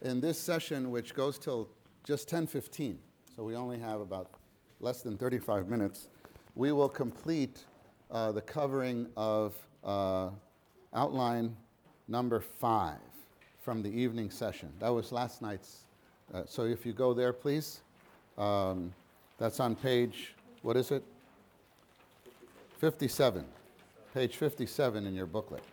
in this session, which goes till just 10:15, so we only have about less than 35 minutes, we will complete the covering of outline number 5 from the evening session. That was last night's. So if you go there, please. That's on page, what is it? 57. Page 57 in your booklet.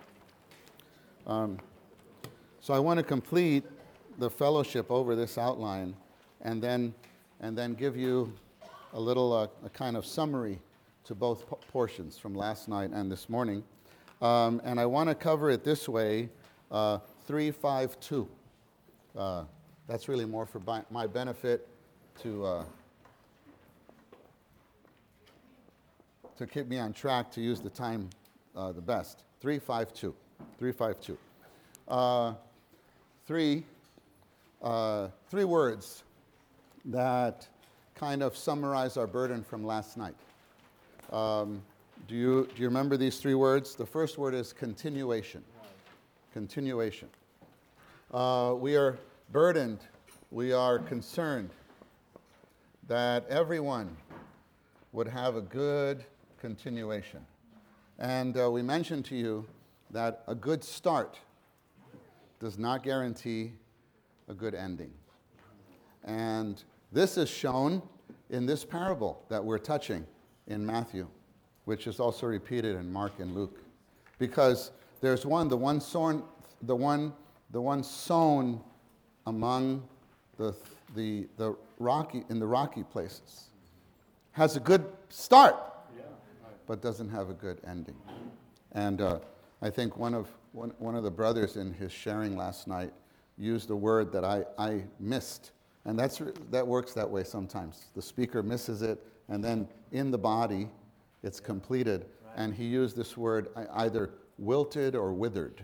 So I want to complete the fellowship over this outline and then give you a little a kind of summary to both portions from last night and this morning. And I want to cover it this way, 352. That's really more for my benefit to keep me on track to use the time the best. 352. 352. Three words that kind of summarize our burden from last night. Do you remember these 3 words? The first word is continuation. Continuation. We are burdened. We are concerned that everyone would have a good continuation. And we mentioned to you that a good start does not guarantee a good ending. And this is shown in this parable that we're touching in Matthew, which is also repeated in Mark and Luke. Because there's the one sown among the rocky places, has a good start, but doesn't have a good ending. And I think one of the brothers in his sharing last night used a word that I missed. And that works that way sometimes. The speaker misses it, and then in the body, it's completed. Right. And he used this word, either wilted or withered.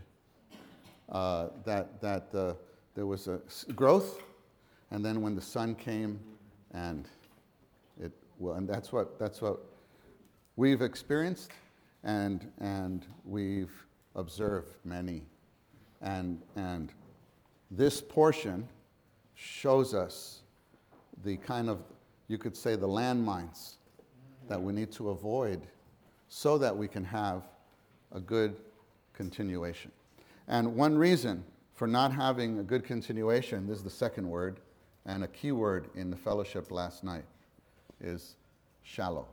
There was a growth, and then when the sun came, and that's what we've experienced, and we've observed many, and this portion shows us the kind of, you could say, the landmines that we need to avoid so that we can have a good continuation. And one reason for not having a good continuation, this is the second word, and a key word in the fellowship last night, is shallow.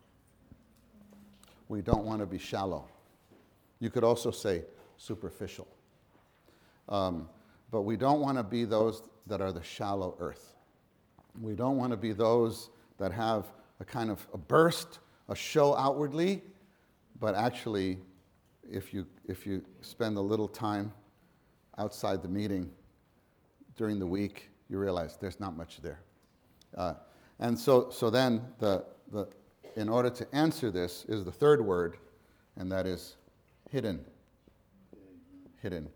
We don't want to be shallow. You could also say superficial. But we don't want to be those that are the shallow earth. We don't want to be those that have a kind of a burst, a show outwardly, but actually, if you spend a little time outside the meeting during the week, you realize there's not much there. And so then in order to answer this is the third word, and that is hidden. Hidden.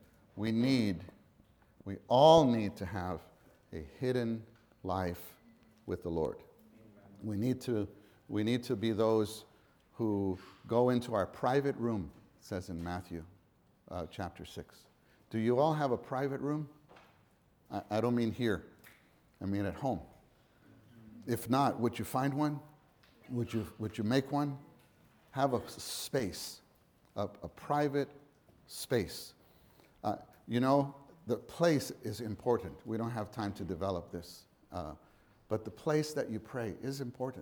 We all need to have a hidden life with the Lord. We need to be those who go into our private room, it says in Matthew chapter 6. Do you all have a private room? I don't mean here. I mean at home. If not, would you find one? Would you make one? Have a space, a private space. The place is important. We don't have time to develop this. But the place that you pray is important.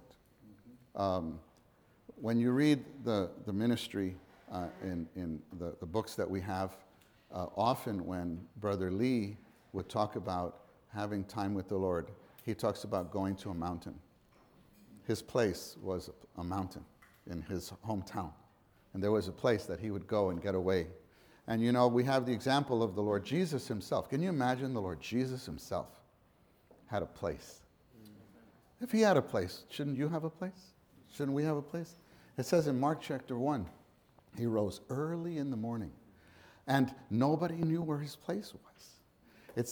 When you read the ministry in the books that we have, often when Brother Lee would talk about having time with the Lord, he talks about going to a mountain. His place was a mountain in his hometown. And there was a place that he would go and get away. And we have the example of the Lord Jesus himself. Can you imagine the Lord Jesus himself had a place? If he had a place, shouldn't you have a place? Shouldn't we have a place? It says in Mark chapter 1, he rose early in the morning, and nobody knew where his place was. It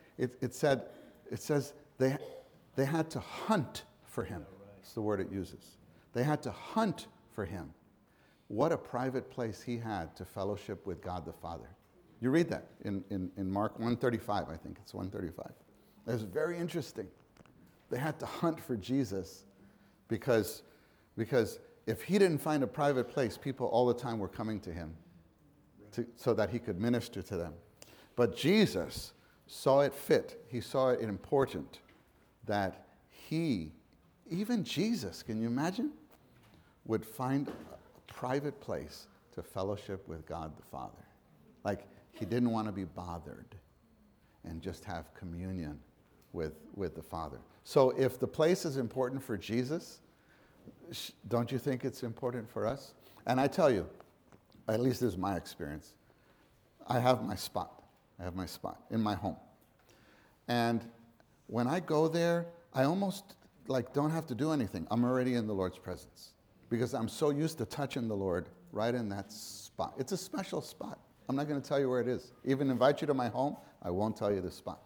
says they had to hunt for him. That's the word it uses. They had to hunt for him. What a private place he had to fellowship with God the Father. You read that in Mark 135, I think. It's 135. It's very interesting. They had to hunt for Jesus because if he didn't find a private place, people all the time were coming to him so that he could minister to them. But Jesus saw it fit. He saw it important that even Jesus, can you imagine, would find a private place to fellowship with God the Father. Like he didn't want to be bothered and just have communion with the Father. So if the place is important for Jesus, don't you think it's important for us? And I tell you, at least this is my experience, I have my spot. I have my spot in my home. And when I go there, I almost don't have to do anything. I'm already in the Lord's presence because I'm so used to touching the Lord right in that spot. It's a special spot. I'm not going to tell you where it is. Even invite you to my home, I won't tell you the spot.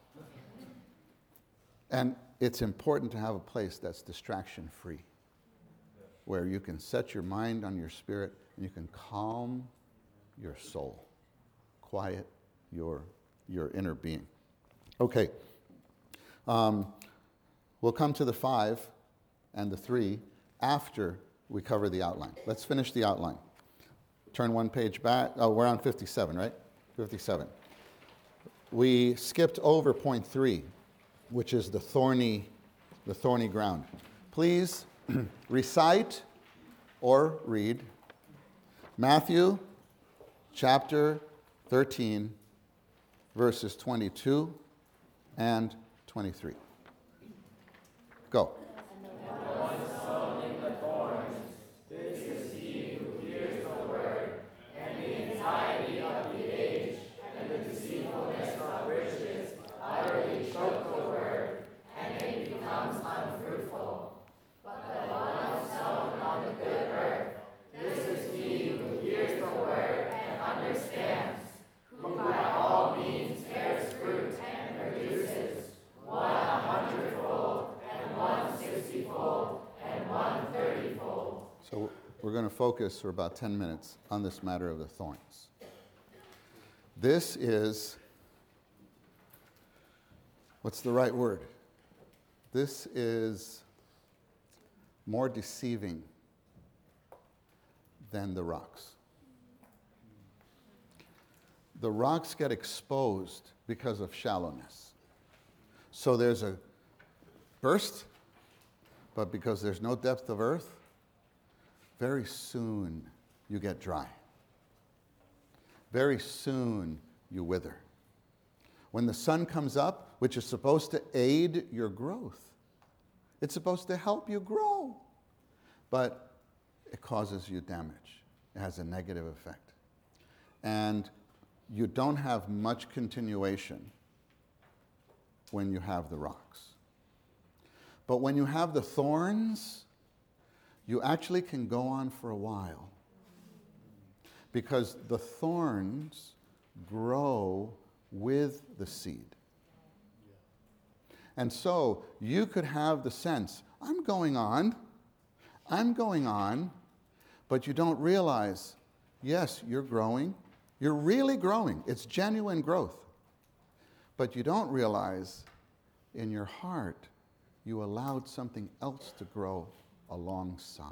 And it's important to have a place that's distraction-free, where you can set your mind on your spirit and you can calm your soul, quiet your inner being. Okay. We'll come to the 5 and the 3 after we cover the outline. Let's finish the outline. Turn one page back. Oh, we're on 57, right? 57. We skipped over point 3, which is the thorny ground. Please recite or read Matthew chapter 13, verses 22 and 23. Go. So we're going to focus for about 10 minutes on this matter of the thorns. This is, what's the right word? This is more deceiving than the rocks. The rocks get exposed because of shallowness. So there's a burst, but because there's no depth of earth, very soon you get dry. Very soon you wither. When the sun comes up, which is supposed to aid your growth, it's supposed to help you grow, but it causes you damage. It has a negative effect. And you don't have much continuation when you have the rocks. But when you have the thorns, you actually can go on for a while because the thorns grow with the seed. And so you could have the sense, I'm going on, but you don't realize, yes, you're growing. You're really growing. It's genuine growth. But you don't realize in your heart you allowed something else to grow alongside.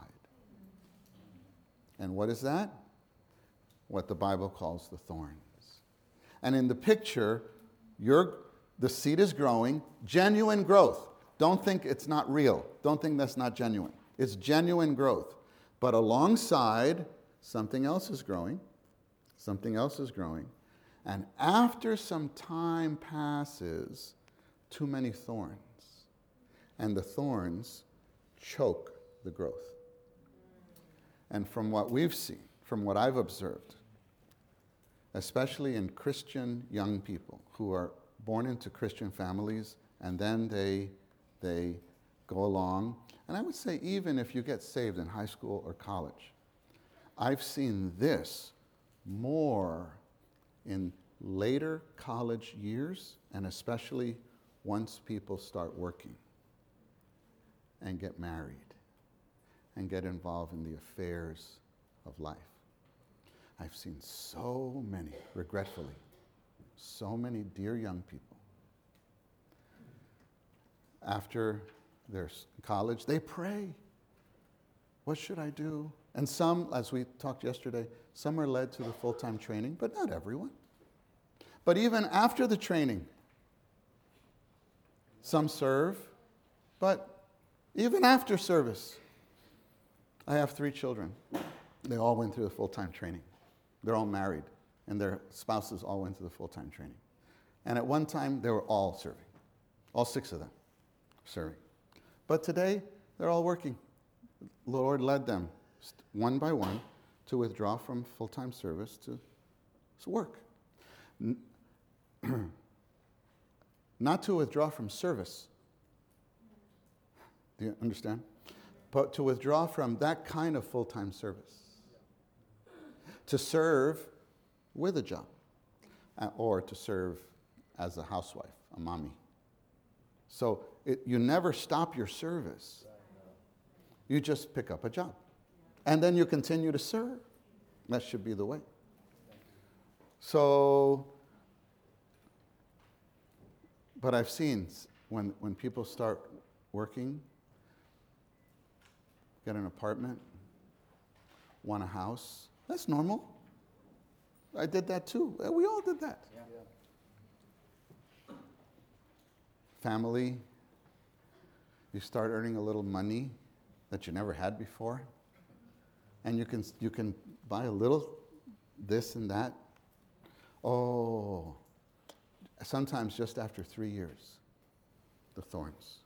And what is that? What the Bible calls the thorns. And in the picture, the seed is growing, genuine growth. Don't think it's not real. Don't think that's not genuine. It's genuine growth. But alongside, something else is growing. Something else is growing. And after some time passes, too many thorns. And the thorns choke the growth. And from what we've seen, from what I've observed, especially in Christian young people who are born into Christian families and then they go along, and I would say even if you get saved in high school or college, I've seen this more in later college years and especially once people start working and get married and get involved in the affairs of life. I've seen so many, regretfully, So many dear young people. After their college, they pray. What should I do? And some, as we talked yesterday, some are led to the full-time training, but not everyone. But even after the training, some serve, but even after service, I have 3 children. They all went through the full-time training. They're all married, and their spouses all went through the full-time training. And at one time, they were all serving. All 6 of them serving. But today, they're all working. The Lord led them one by one to withdraw from full-time service to work. Not to withdraw from service. Do you understand? But to withdraw from that kind of full-time service. To serve with a job. Or to serve as a housewife, a mommy. So you never stop your service. You just pick up a job. And then you continue to serve. That should be the way. So, but I've seen when people start working, get an apartment, want a house, that's normal. I did that too. We all did that. Yeah. Family, you start earning a little money that you never had before. And you can buy a little this and that. Oh, sometimes just after 3 years, the thorns.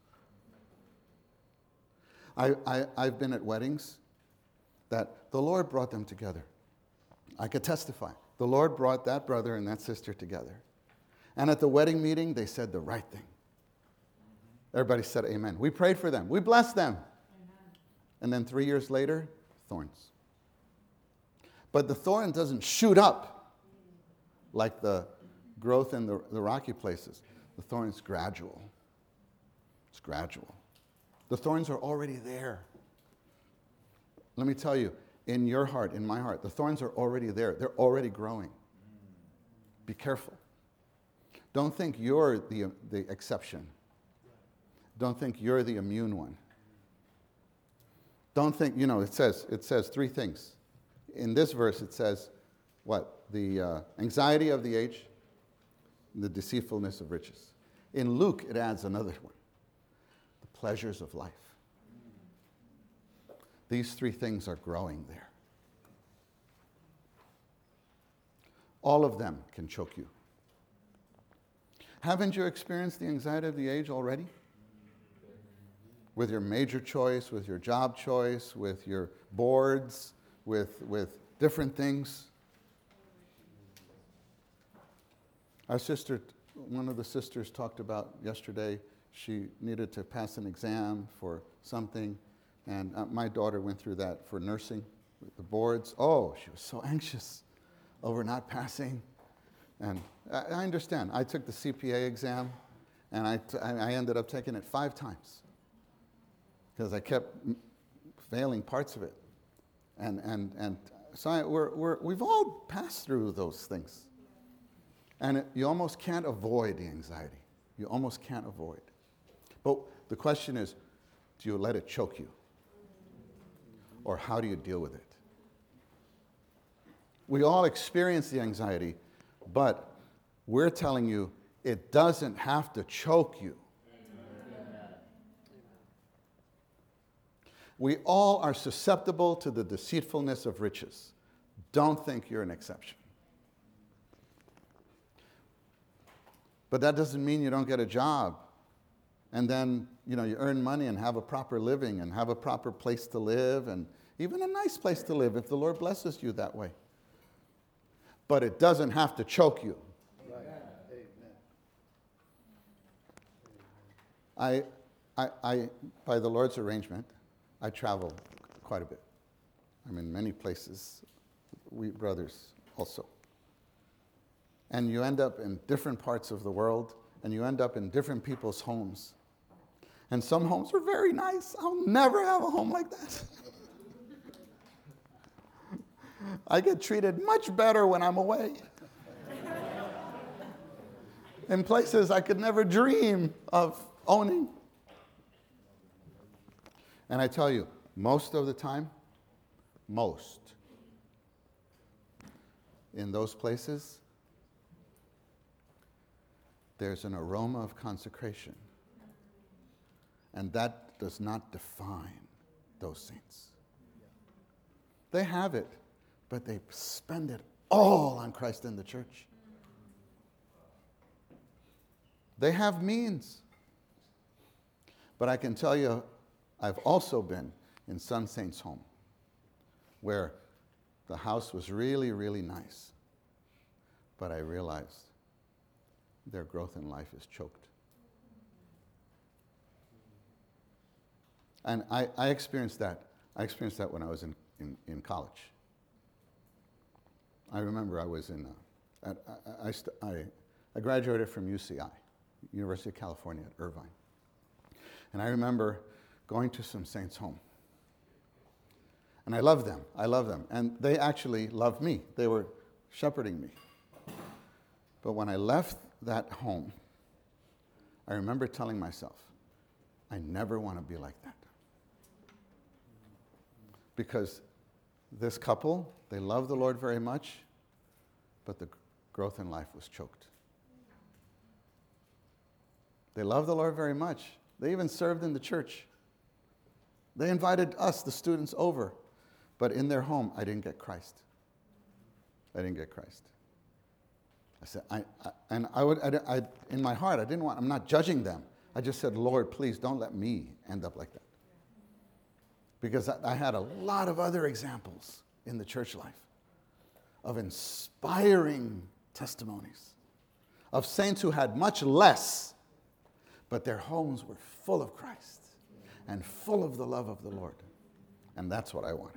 I've been at weddings that the Lord brought them together. I could testify. The Lord brought that brother and that sister together. And at the wedding meeting, they said the right thing. Everybody said amen. We prayed for them. We blessed them. Amen. And then 3 years later, thorns. But the thorn doesn't shoot up like the growth in the rocky places. The thorn is gradual. It's gradual. The thorns are already there. Let me tell you, in your heart, in my heart, the thorns are already there. They're already growing. Be careful. Don't think you're the exception. Don't think you're the immune one. Don't think, it says 3 things. In this verse, it says, what? The anxiety of the age, the deceitfulness of riches. In Luke, it adds another one. The pleasures of life. These 3 things are growing there. All of them can choke you. Haven't you experienced the anxiety of the age already? With your major choice, with your job choice, with your boards, with different things. Our sister, one of the sisters talked about yesterday, she needed to pass an exam for something, and my daughter went through that for nursing, with the boards. Oh, she was so anxious over not passing. And I understand. I took the CPA exam, and I ended up taking it 5 times because I kept failing parts of it. And so we've all passed through those things. And you almost can't avoid the anxiety. You almost can't avoid. But the question is, do you let it choke you? Or how do you deal with it? We all experience the anxiety, but we're telling you it doesn't have to choke you. We all are susceptible to the deceitfulness of riches. Don't think you're an exception. But that doesn't mean you don't get a job. And then, you earn money and have a proper living and have a proper place to live and even a nice place to live if the Lord blesses you that way. But it doesn't have to choke you. Right. I, by the Lord's arrangement, I travel quite a bit. I'm in many places. We brothers also. And you end up in different parts of the world, and you end up in different people's homes. And some homes are very nice. I'll never have a home like that. I get treated much better when I'm away. in places I could never dream of owning. And I tell you, most of the time, in those places, there's an aroma of consecration. And that does not define those saints. They have it, but they spend it all on Christ and the church. They have means. But I can tell you, I've also been in some saints' home where the house was really, really nice. But I realized their growth in life is choked. And I experienced that. I experienced that when I was in college. I remember I was I graduated from UCI, University of California at Irvine. And I remember going to some saints' home. And I loved them. And they actually loved me. They were shepherding me. But when I left that home, I remember telling myself, I never want to be like that. Because this couple, they loved the Lord very much, but the growth in life was choked. They loved the Lord very much. They even served in the church. They invited us, the students, over. But in their home, I didn't get Christ. I said, in my heart, I'm not judging them. I just said, Lord, please don't let me end up like that. Because I had a lot of other examples in the church life of inspiring testimonies of saints who had much less, but their homes were full of Christ and full of the love of the Lord. And that's what I wanted.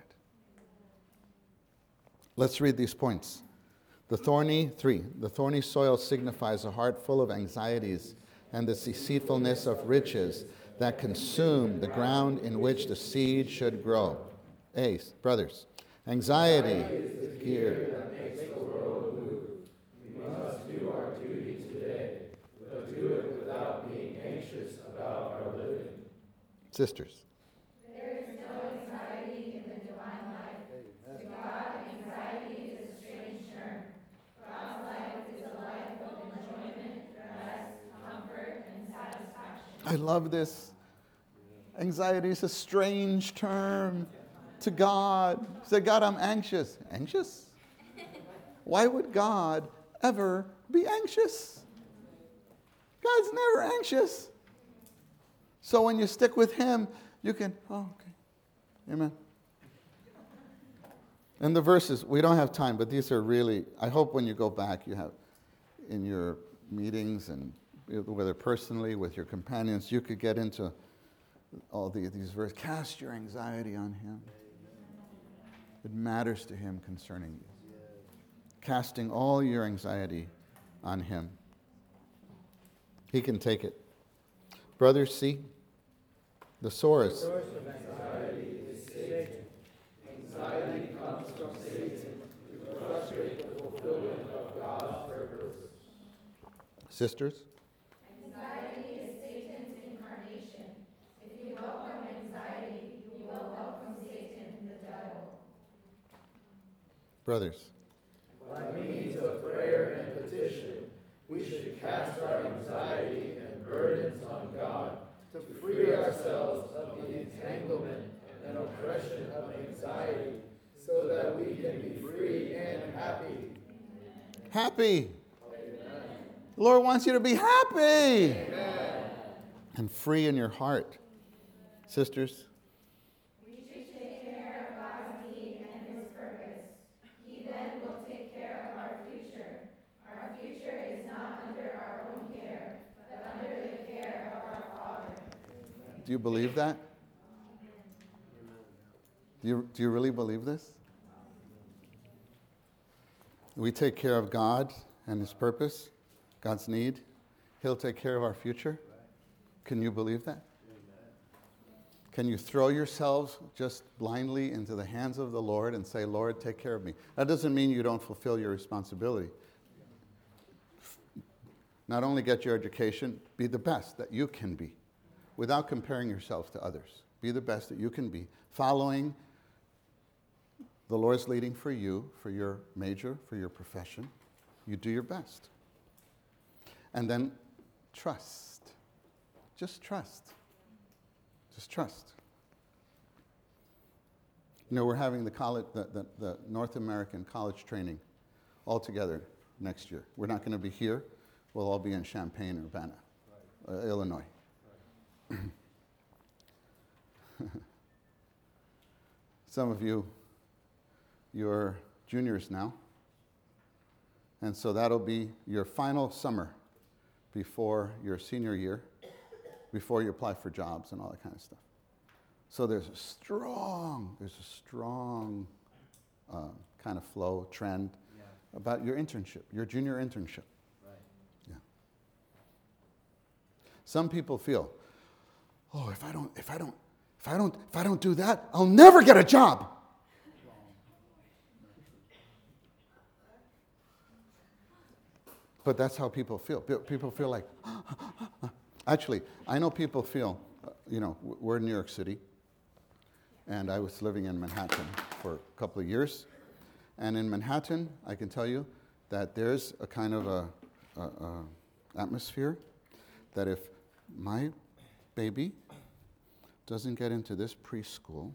Let's read these points. The thorny soil signifies a heart full of anxieties and the deceitfulness of riches that consume the ground in which the seed should grow. Brothers, anxiety is the gear that makes the world move. We must do our duty today, but do it without being anxious about our living. Sisters. There is no anxiety in the divine life. To God, anxiety is a strange term. God's life is a life of enjoyment, rest, comfort, and satisfaction. I love this. Anxiety is a strange term to God. Say, God, I'm anxious. Anxious? Why would God ever be anxious? God's never anxious. So when you stick with Him, you can, okay. Amen. And the verses, we don't have time, but these are really, I hope when you go back, you have in your meetings and whether personally with your companions, you could get into all these verses. Cast your anxiety on Him. It matters to Him concerning you. Casting all your anxiety on Him. He can take it. Brothers, see, the source. The source of anxiety is Satan. Anxiety comes from Satan to frustrate the fulfillment of God's purpose. Sisters? Anxiety is Satan's incarnation. If you welcome anxiety, you will welcome Satan, the devil. Brothers? By means of prayer and petition, we should cast our anxiety and burdens on God to free ourselves of the entanglement and oppression of anxiety so that we can be free and happy. Happy. Amen. The Lord wants you to be happy. Amen. And free in your heart. Sisters? We should take care of God's need and His purpose. He then will take care of our future. Our future is not under our own care, but under the care of our Father. Do you believe that? Do you really believe this? We take care of God and His purpose, God's need. He'll take care of our future. Can you believe that? Can you throw yourselves just blindly into the hands of the Lord and say, Lord, take care of me? That doesn't mean you don't fulfill your responsibility. Not only get your education, be the best that you can be without comparing yourself to others. Be the best that you can be, following the Lord's leading for you, for your major, for your profession. You do your best. And then trust. Just trust. Just trust. You know, we're having the North American college training all together next year. We're not going to be here. We'll all be in Champaign-Urbana, Illinois. Some of you're juniors now. And so that'll be your final summer before your senior year, before you apply for jobs and all that kind of stuff. So there's a strong kind of flow, trend about your internship, your junior internship. Right. Yeah. Some people feel, oh, if I don't do that, I'll never get a job. But that's how people feel. People feel like, actually, I know people feel, we're in New York City, and I was living in Manhattan for a couple of years. And in Manhattan, I can tell you that there's a kind of a atmosphere that if my baby doesn't get into this preschool,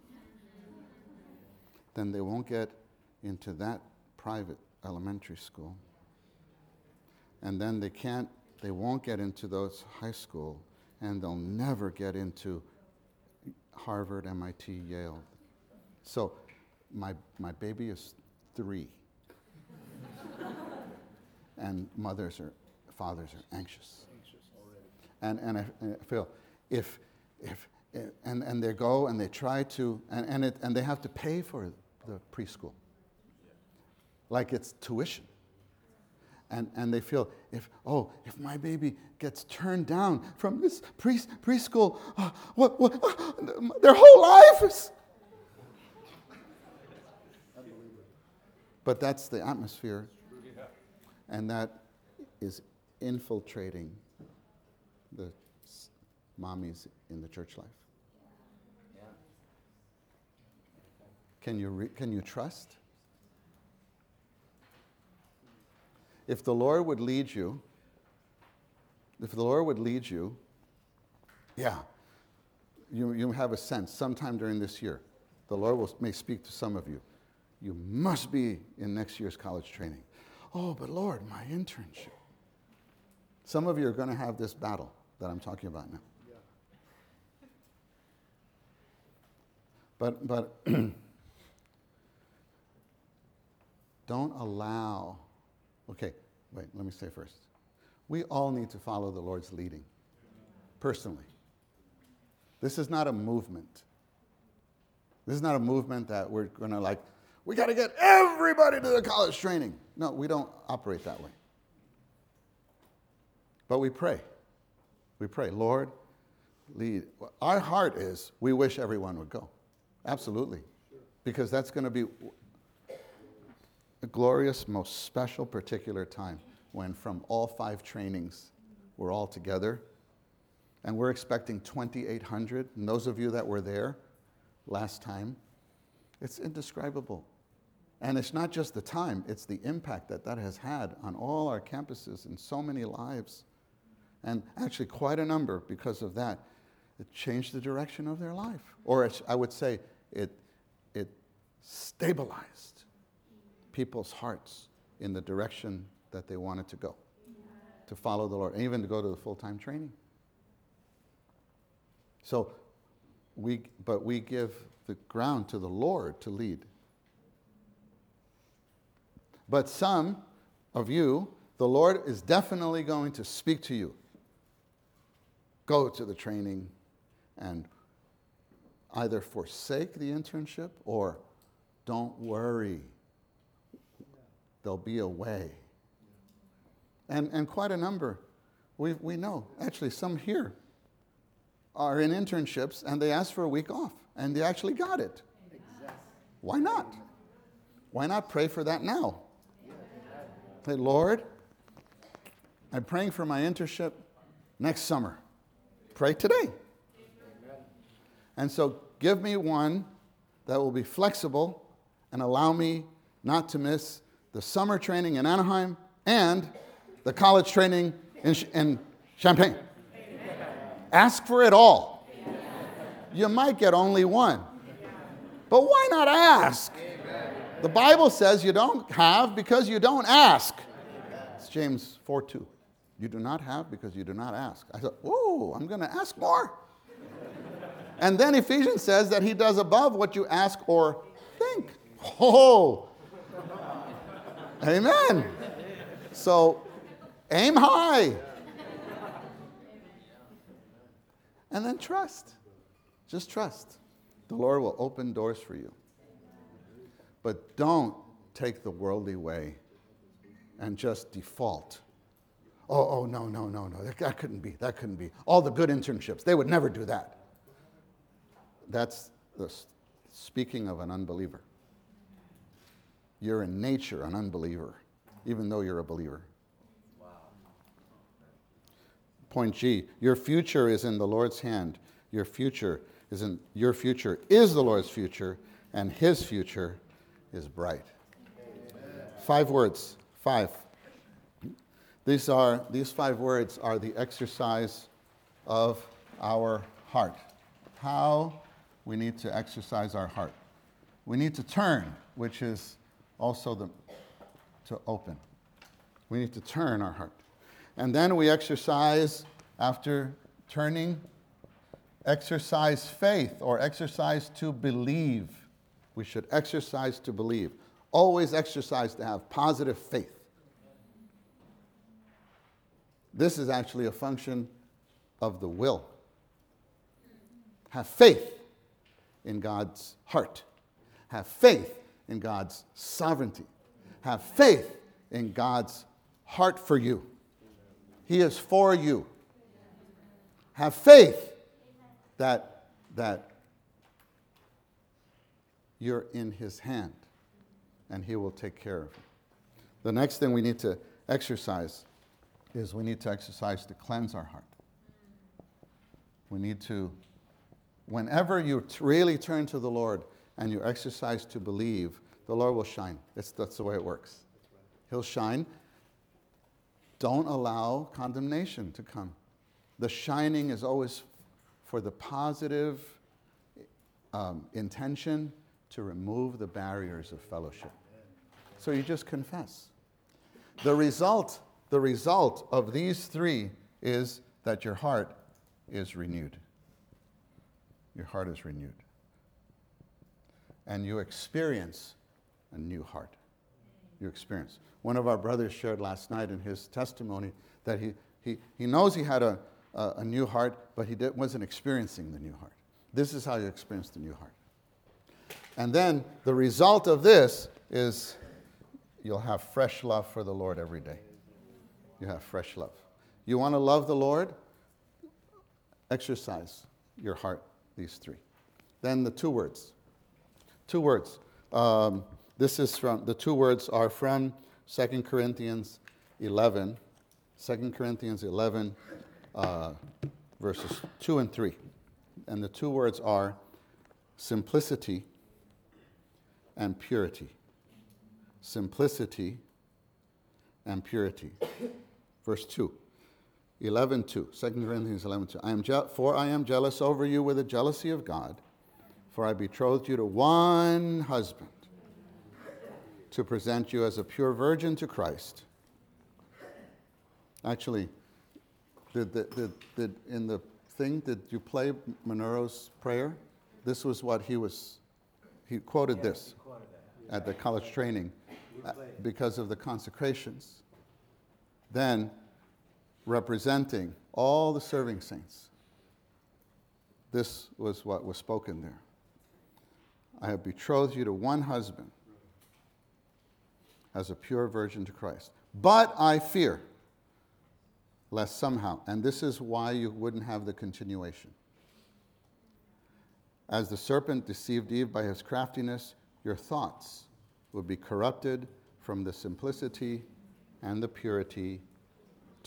then they won't get into that private elementary school. And then they won't get into those high school, and they'll never get into Harvard, MIT, Yale. So my baby is 3. And fathers are anxious. And I feel if they go and they try to, and they have to pay for the preschool. Like it's tuition. And they feel, if my baby gets turned down from this preschool, their whole life is... But that's the atmosphere, and that is infiltrating the mommies in the church life. Yeah. Can you trust? If the Lord would lead you, you have a sense sometime during this year, the Lord may speak to some of you. You must be in next year's college training. Oh, but Lord, my internship. Some of you are going to have this battle that I'm talking about now. Yeah. But don't allow... Okay, wait, let me say first. We all need to follow the Lord's leading, personally. This is not a movement. This is not a movement that we're going to we got to get everybody to the college training. No, we don't operate that way. But we pray. We pray, Lord, lead. Our heart is, we wish everyone would go. Absolutely. Because that's going to be a glorious, most special, particular time when from all 5 trainings, we're all together. And we're expecting 2,800. And those of you that were there last time, it's indescribable. And it's not just the time, it's the impact that has had on all our campuses and so many lives. And actually quite a number, because of that, it changed the direction of their life. Or I would say it stabilized people's hearts in the direction that they wanted to go, to follow the Lord, and even to go to the full-time training. So, we give the ground to the Lord to lead. But some of you, the Lord is definitely going to speak to you. Go to the training and either forsake the internship or don't worry. There'll be a way. And quite a number, we know. Actually, some here are in internships and they asked for a week off and they actually got it. Exactly. Why not? Why not pray for that now? Say, Lord, I'm praying for my internship next summer. Pray today. And so give me one that will be flexible and allow me not to miss the summer training in Anaheim and the college training in Champaign. Ask for it all. You might get only one. But why not ask? The Bible says you don't have because you don't ask. It's James 4:2. You do not have because you do not ask. I thought, ooh, I'm going to ask more. And then Ephesians says that he does above what you ask or think. Oh, amen. So aim high. And then trust. Just trust. The Lord will open doors for you. But don't take the worldly way and just default. Oh, no. That couldn't be. All the good internships, they would never do that. That's the speaking of an unbeliever. You're in nature an unbeliever, even though you're a believer. Wow. Point G, your future is in the Lord's hand. Your future is the Lord's future, and his future is bright. Amen. 5 words. 5. These 5 words are the exercise of our heart. How we need to exercise our heart. We need to turn, which is also to open. We need to turn our heart. And then we exercise, after turning, exercise faith or exercise to believe. We should exercise to believe. Always exercise to have positive faith. This is actually a function of the will. Have faith in God's heart. Have faith in God's sovereignty. Have faith in God's heart for you. He is for you. Have faith that you're in his hand and he will take care of you. The next thing we need to exercise is we need to exercise to cleanse our heart. We need to, whenever you really turn to the Lord and you exercise to believe, the Lord will shine. That's the way it works. He'll shine. Don't allow condemnation to come. The shining is always for the positive intention to remove the barriers of fellowship. So you just confess. The result of these 3 is that your heart is renewed. Your heart is renewed. And you experience a new heart. You experience. One of our brothers shared last night in his testimony that he knows he had a new heart, but he wasn't experiencing the new heart. This is how you experience the new heart. And then the result of this is you'll have fresh love for the Lord every day. You have fresh love. You want to love the Lord? Exercise your heart, these 3. Then the 2 words. 2 words. The 2 words are from 2 Corinthians 11. 2 Corinthians 11, verses 2 and 3. And the 2 words are simplicity and purity. Simplicity and purity. Verse 2. 11:2. 2 Corinthians 11:2. For I am jealous over you with the jealousy of God, for I betrothed you to one husband, to present you as a pure virgin to Christ. Actually, did in the thing, did you play Monero's prayer? This was what he quoted this at the college training because of the consecrations. Then, representing all the serving saints, this was what was spoken there. I have betrothed you to one husband as a pure virgin to Christ. But I fear, lest somehow, and this is why you wouldn't have the continuation. As the serpent deceived Eve by his craftiness, your thoughts would be corrupted from the simplicity and the purity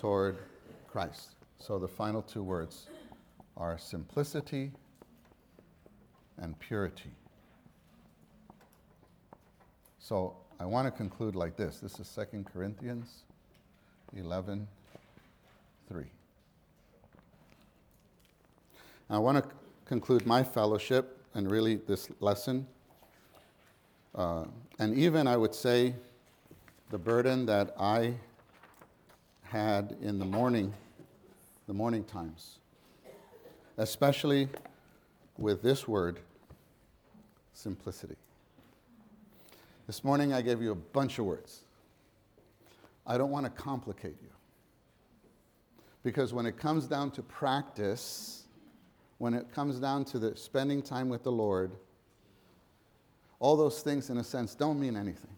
toward Christ. So the final two words are simplicity and purity. So I want to conclude like this. This is 2 Corinthians 11:3. I want to conclude my fellowship and really this lesson. And even I would say the burden that I had in the morning times, especially with this word, simplicity. This morning I gave you a bunch of words. I don't want to complicate you. Because when it comes down to practice, when it comes down to the spending time with the Lord, all those things in a sense don't mean anything.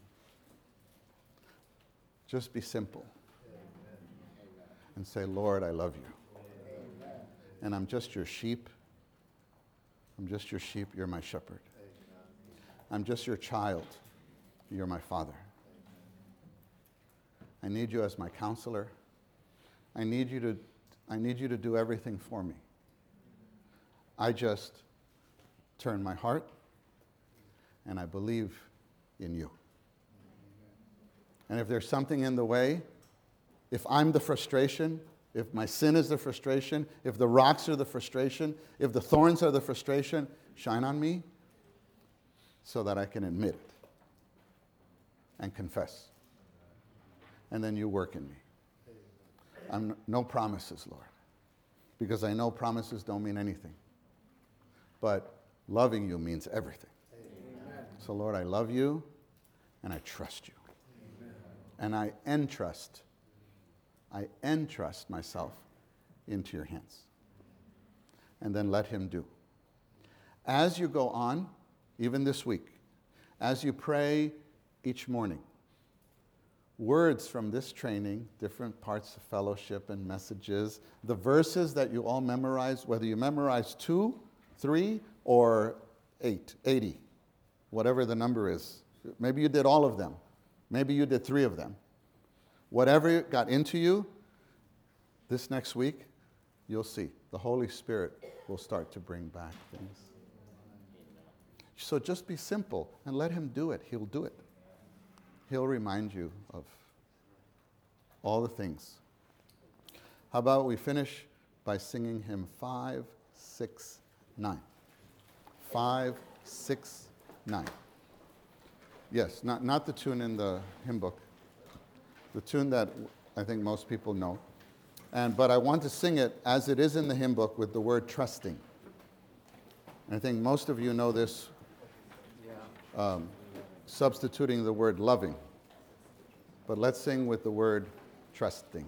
Just be simple. And say, Lord, I love you. And I'm just your sheep. I'm just your sheep. You're my shepherd. I'm just your child. You're my father. I need you as my counselor. I need you to do everything for me. I just turn my heart and I believe in you. And if there's something in the way, if I'm the frustration, if my sin is the frustration, if the rocks are the frustration, if the thorns are the frustration, shine on me so that I can admit it and confess. And then you work in me. No promises, Lord, because I know promises don't mean anything. But loving you means everything. Amen. So, Lord, I love you and I trust you. Amen. And I entrust myself into your hands. And then let him do. As you go on, even this week, as you pray each morning, words from this training, different parts of fellowship and messages, the verses that you all memorize, whether you memorize 2, 3, or 80, whatever the number is. Maybe you did all of them. Maybe you did 3 of them. Whatever got into you, this next week, you'll see. The Holy Spirit will start to bring back things. So just be simple and let him do it. He'll do it. He'll remind you of all the things. How about we finish by singing hymn 569. 569. Yes, not the tune in the hymn book. The tune that I think most people know. But I want to sing it as it is in the hymn book with the word trusting. And I think most of you know this, substituting the word loving. But let's sing with the word trusting.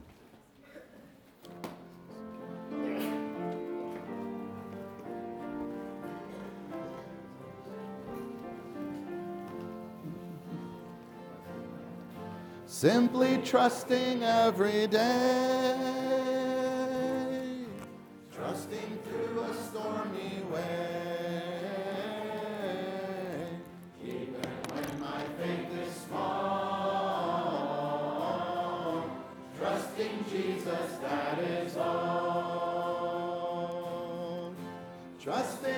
Simply trusting every day, trusting through a stormy way, even when my faith is small, trusting Jesus, that is all. Trusting